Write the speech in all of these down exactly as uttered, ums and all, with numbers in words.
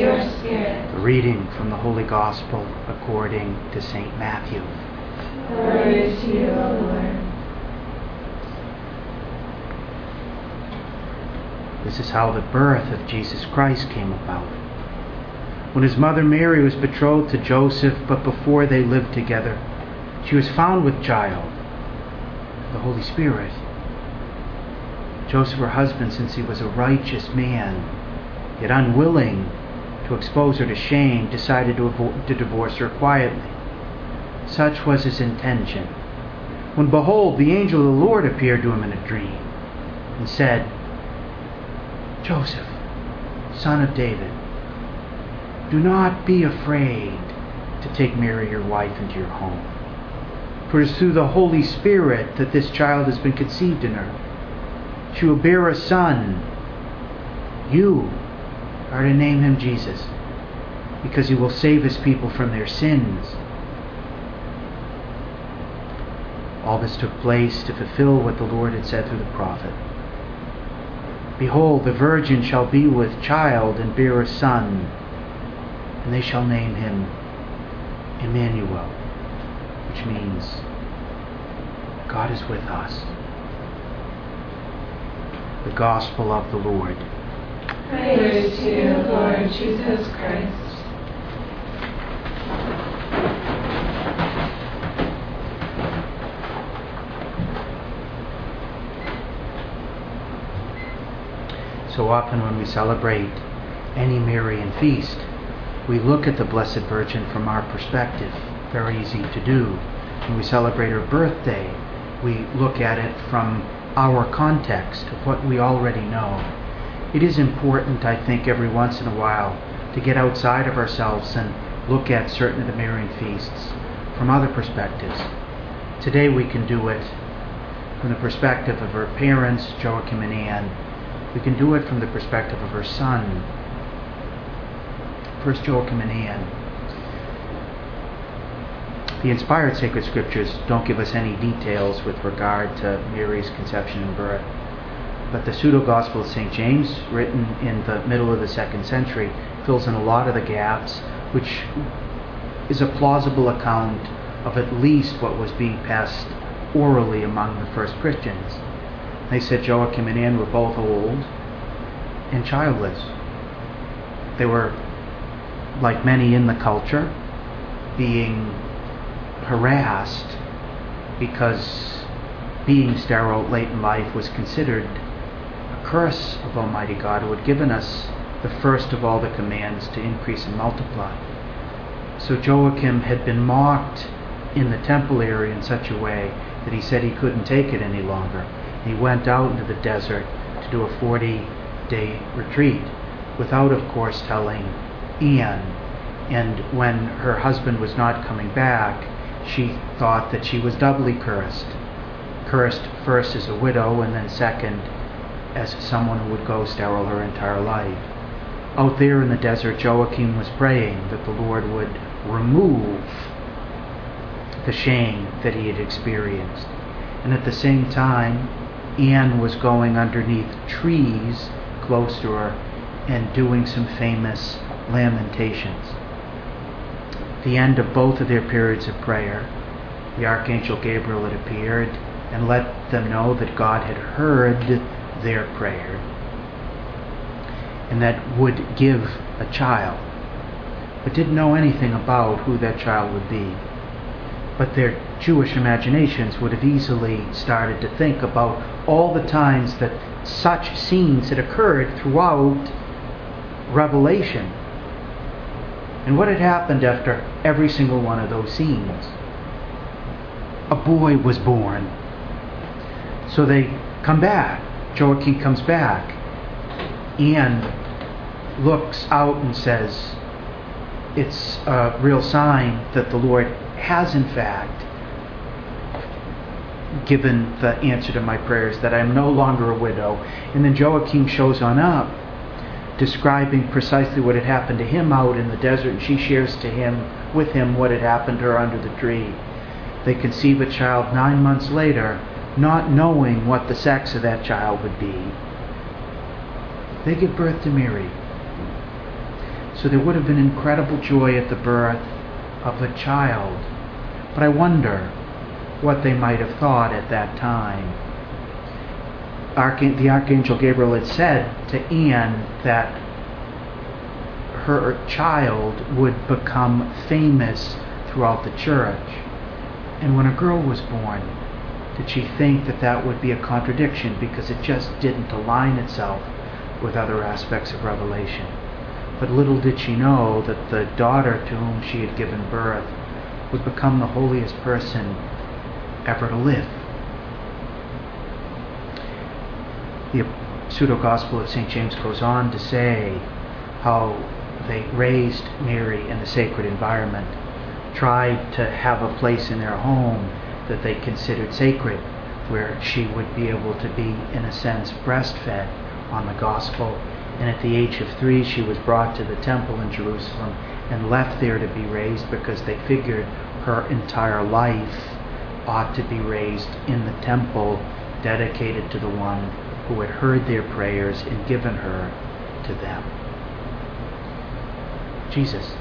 your spirit. The reading from the Holy Gospel according to Saint Matthew. Glory to you, O Lord. This is how the birth of Jesus Christ came about. When his mother Mary was betrothed to Joseph, but before they lived together, she was found with child, the Holy Spirit. Joseph, her husband, since he was a righteous man, yet unwilling to expose her to shame, decided to, avo- to divorce her quietly. Such was his intention. When behold, the angel of the Lord appeared to him in a dream and said, Joseph, son of David, do not be afraid to take Mary your wife into your home. For it is through the Holy Spirit that this child has been conceived in her. She will bear a son. You are to name him Jesus, because he will save his people from their sins. All this took place to fulfill what the Lord had said through the prophet. Behold, the virgin shall be with child and bear a son, and they shall name him Emmanuel, which means God is with us. The Gospel of the Lord. Praise to you, Lord Jesus Christ. So often when we celebrate any Marian feast, we look at the Blessed Virgin from our perspective. Very easy to do. When we celebrate her birthday, we look at it from our context of what we already know. It is important, I think, every once in a while to get outside of ourselves and look at certain of the Marian feasts from other perspectives. Today we can do it from the perspective of her parents, Joachim and Anne. We can do it from the perspective of her son, First Joachim and Anne. The inspired sacred scriptures don't give us any details with regard to Mary's conception and birth. But the pseudo-gospel of Saint James, written in the middle of the second century, fills in a lot of the gaps, which is a plausible account of at least what was being passed orally among the first Christians. They said Joachim and Anne were both old and childless. They were, like many in the culture, being harassed because being sterile late in life was considered a curse of Almighty God, who had given us the first of all the commands to increase and multiply. So Joachim had been mocked in the temple area in such a way that he said he couldn't take it any longer. He went out into the desert to do a forty-day retreat, without, of course, telling Anne. And when her husband was not coming back, she thought that she was doubly cursed. Cursed first as a widow, and then second as someone who would go sterile her entire life. Out there in the desert, Joachim was praying that the Lord would remove the shame that he had experienced. And at the same time, Anne was going underneath trees close to her and doing some famous lamentations. At the end of both of their periods of prayer, the Archangel Gabriel had appeared and let them know that God had heard their prayer and that would give a child, but didn't know anything about who that child would be. But their Jewish imaginations would have easily started to think about all the times that such scenes had occurred throughout Revelation. And what had happened after every single one of those scenes? A boy was born. So they come back. Joachim comes back. Anne looks out and says, it's a real sign that the Lord has in fact given the answer to my prayers, that I am no longer a widow. And then Joachim shows on up, describing precisely what had happened to him out in the desert, and she shares to him, with him, what had happened to her under the tree. They conceive a child nine months later, not knowing what the sex of that child would be. They give birth to Mary. So there would have been incredible joy at the birth of a child. But I wonder what they might have thought at that time. Arch- the Archangel Gabriel had said to Anne that her child would become famous throughout the church. And when a girl was born, did she think that that would be a contradiction because it just didn't align itself with other aspects of Revelation? But little did she know that the daughter to whom she had given birth would become the holiest person ever to live. The pseudo-gospel of Saint James goes on to say how they raised Mary in a sacred environment, tried to have a place in their home that they considered sacred, where she would be able to be, in a sense, breastfed on the gospel. And at the age of three, she was brought to the temple in Jerusalem and left there to be raised because they figured her entire life ought to be raised in the temple dedicated to the one who had heard their prayers and given her to them. Jesus.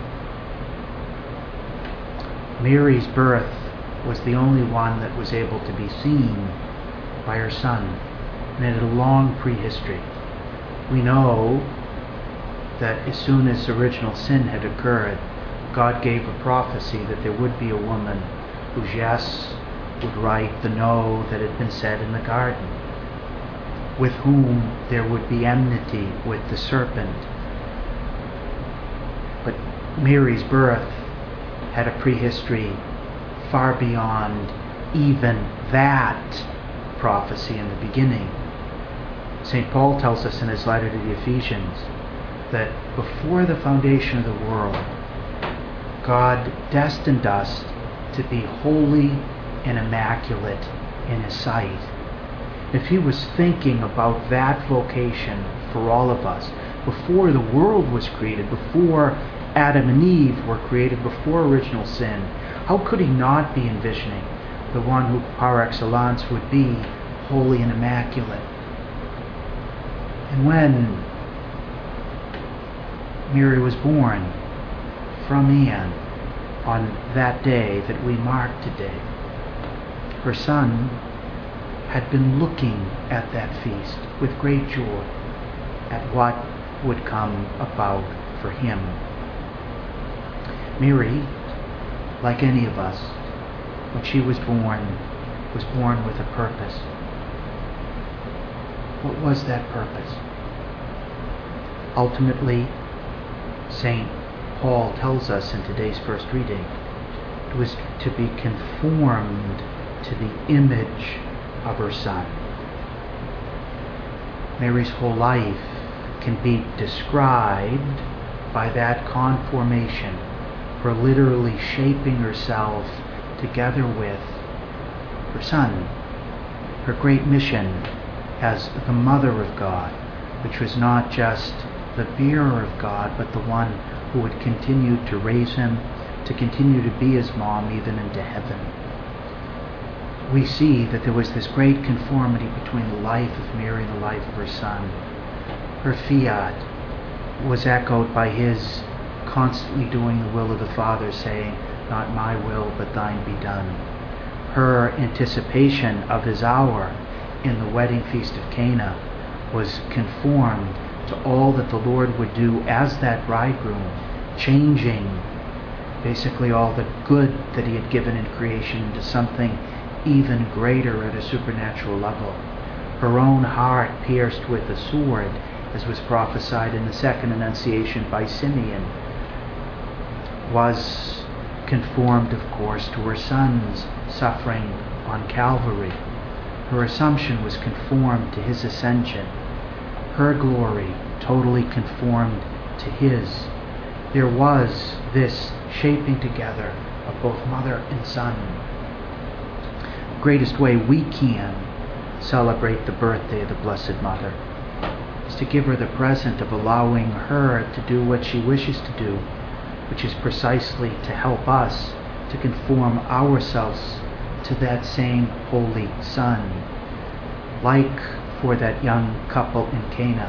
Mary's birth was the only one that was able to be seen by her son, and it had a long prehistory. We know that as soon as original sin had occurred, God gave a prophecy that there would be a woman whose yes would right the no that had been said in the garden, with whom there would be enmity with the serpent. But Mary's birth had a prehistory far beyond even that prophecy in the beginning. Saint Paul tells us in his letter to the Ephesians that before the foundation of the world, God destined us to be holy and immaculate in His sight. If He was thinking about that vocation for all of us before the world was created, before Adam and Eve were created, before original sin, how could He not be envisioning the one who par excellence would be holy and immaculate? And when Mary was born from Anne on that day that we mark today, her son had been looking at that feast with great joy at what would come about for him. Mary, like any of us, when she was born, was born with a purpose. What was that purpose? Ultimately, Saint Paul tells us in today's first reading, it was to be conformed to the image of her Son. Mary's whole life can be described by that conformation, her literally shaping herself together with her Son. Her great mission as the Mother of God, which was not just the bearer of God, but the one who would continue to raise him, to continue to be his mom even into heaven. We see that there was this great conformity between the life of Mary and the life of her Son. Her fiat was echoed by his constantly doing the will of the Father, saying, "Not my will, but thine be done." Her anticipation of his hour in the wedding feast of Cana was conformed to all that the Lord would do as that bridegroom, changing basically all the good that he had given in creation into something even greater at a supernatural level. Her own heart pierced with a sword, as was prophesied in the second Annunciation by Simeon, was conformed, of course, to her Son's suffering on Calvary. Her Assumption was conformed to His ascension. Her glory totally conformed to His. There was this shaping together of both mother and son. The greatest way we can celebrate the birthday of the Blessed Mother is to give her the present of allowing her to do what she wishes to do, which is precisely to help us to conform ourselves to that same Holy Son. Like for that young couple in Cana,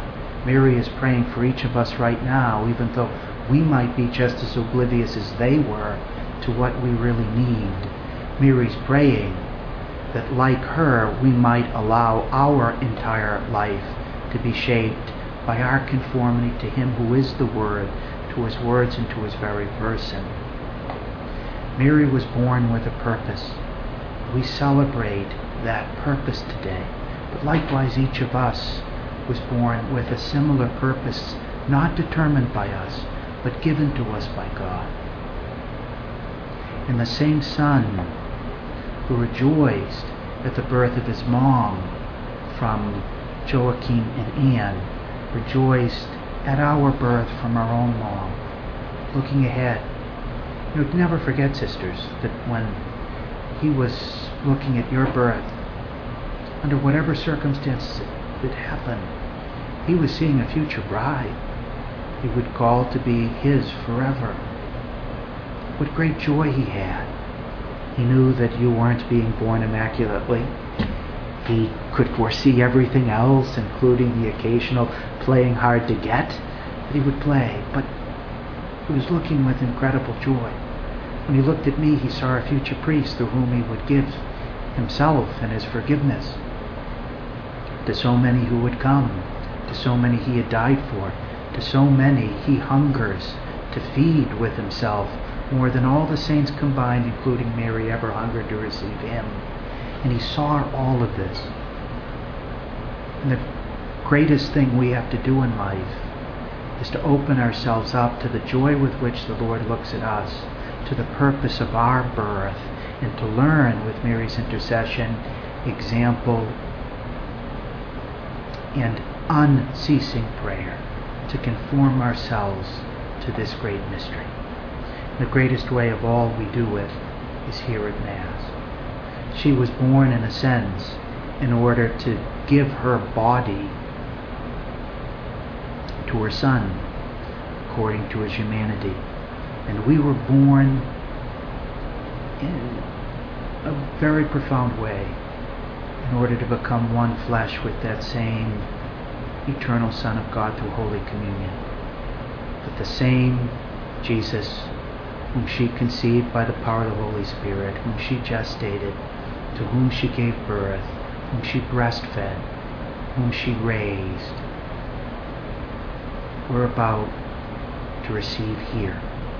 Mary is praying for each of us right now, even though we might be just as oblivious as they were to what we really need. Mary's praying that, like her, we might allow our entire life to be shaped by our conformity to Him who is the Word, to His words and to His very person. Mary was born with a purpose. We celebrate that purpose today. But likewise, each of us was born with a similar purpose, not determined by us, but given to us by God. And the same Son who rejoiced at the birth of His mom from Joachim and Anne rejoiced at our birth from our own mom. Looking ahead, you know, never forget, sisters, that when He was looking at your birth, under whatever circumstances that happened, He was seeing a future bride He would call to be His forever. What great joy He had. He knew that you weren't being born immaculately. He could foresee everything else, including the occasional playing hard to get that He would play, but He was looking with incredible joy. When He looked at me, He saw a future priest through whom He would give Himself and His forgiveness to so many who would come, to so many He had died for, to so many He hungers to feed with Himself more than all the saints combined, including Mary, ever hungered to receive Him. And He saw all of this. And the greatest thing we have to do in life is to open ourselves up to the joy with which the Lord looks at us, to the purpose of our birth, and to learn with Mary's intercession, example, and unceasing prayer to conform ourselves to this great mystery. The greatest way of all we do it is here at Mass. She was born, in a sense, in order to give her body to her Son, according to His humanity. And we were born in a very profound way in order to become one flesh with that same eternal Son of God through Holy Communion. But the same Jesus whom she conceived by the power of the Holy Spirit, whom she gestated, to whom she gave birth, whom she breastfed, whom she raised, we're about to receive here.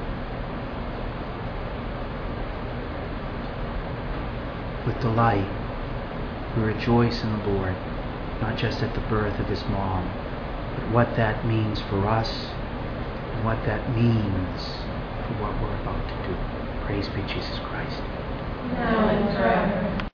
With delight, we rejoice in the Lord, not just at the birth of His mom, but what that means for us and what that means for what we're about to do. Praise be Jesus Christ. Now and forever.